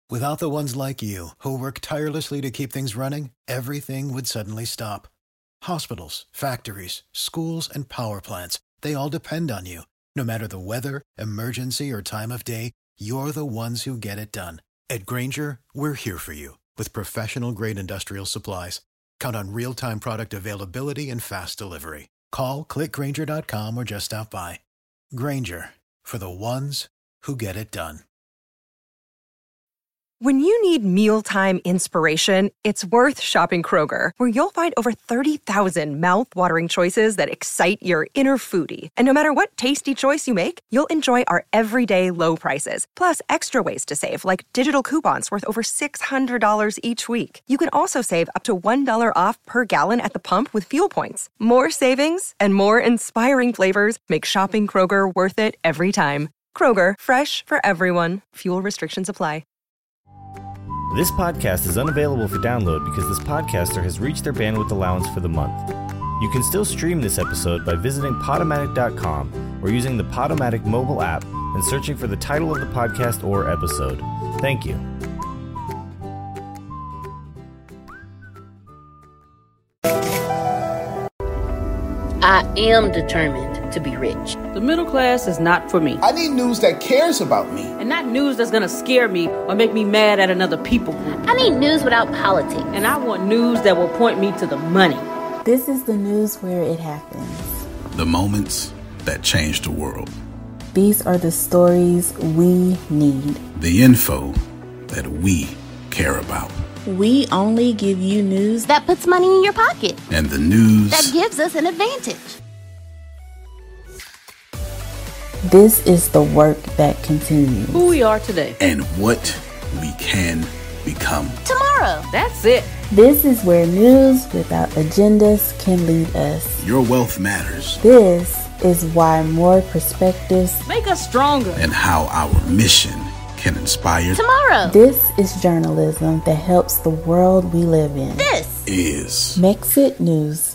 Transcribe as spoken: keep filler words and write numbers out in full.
Without the ones like you, who work tirelessly to keep things running, everything would suddenly stop. Hospitals, factories, schools, and power plants, they all depend on you. No matter the weather, emergency, or time of day, you're the ones who get it done. At Grainger, we're here for you with professional-grade industrial supplies. Count on real-time product availability and fast delivery. Call, click Grainger dot com, or just stop by. Grainger, for the ones who get it done. When you need mealtime inspiration, it's worth shopping Kroger, where you'll find over thirty thousand mouth-watering choices that excite your inner foodie. And no matter what tasty choice you make, you'll enjoy our everyday low prices, plus extra ways to save, like digital coupons worth over six hundred dollars each week. You can also save up to one dollar off per gallon at the pump with fuel points. More savings and more inspiring flavors make shopping Kroger worth it every time. Kroger, fresh for everyone. Fuel restrictions apply. This podcast is unavailable for download because this podcaster has reached their bandwidth allowance for the month. You can still stream this episode by visiting Podomatic dot com or using the Podomatic mobile app and searching for the title of the podcast or episode. Thank you. I am determined to be rich. The middle class is not for me. I need news that cares about me. And not news that's gonna scare me or make me mad at another people group. I need news without politics. And I want news that will point me to the money. This is the news where it happens. The moments that change the world. These are the stories we need. The info that we care about. We only give you news that puts money in your pocket. And the news that gives us an advantage. This is the work that continues. Who we are today. And what we can become tomorrow. That's it. This is where news without agendas can lead us. Your wealth matters. This is why more perspectives make us stronger. And how our mission can inspire tomorrow. This is journalism that helps the world we live in. This is Mexit News.